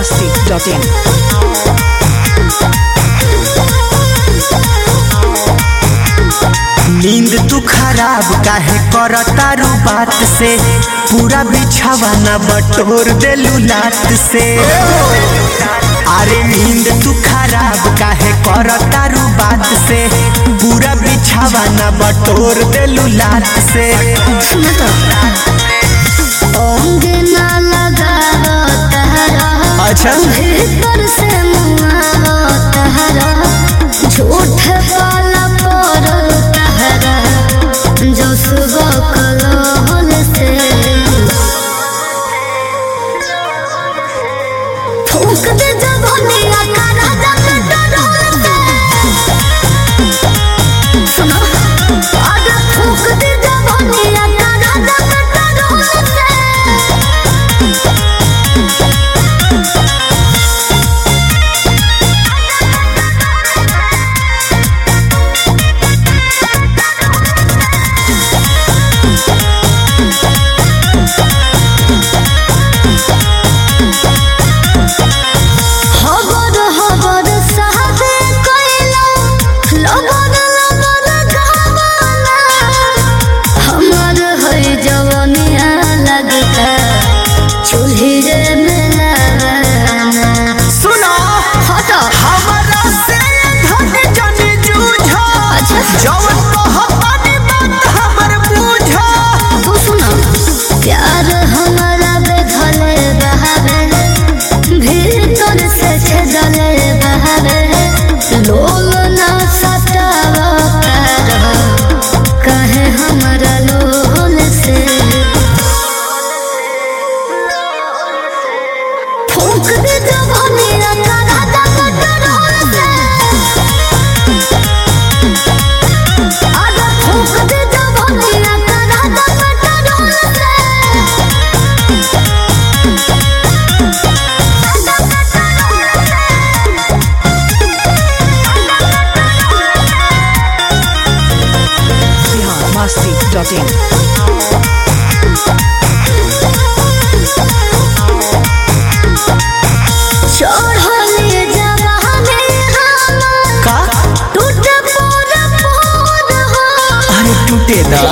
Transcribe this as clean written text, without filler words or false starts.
masti.in. नींद तू खराब काहे करतारू बात से, पूरा बिछावा न बटोर देलू लात से। अरे नींद तू खराब काहे करतारू बात से, पूरा बिछावा न बटोर देलू लात से। अच्छा भीतर से झूठ वाला पर तहरा जो सुबह कलोल से फूंक दे जब हनिया का राजा के डरोल से। सुनो आगे फूंक दे जब हनिया का राजा के डरोल से। masti.in. टूटे दा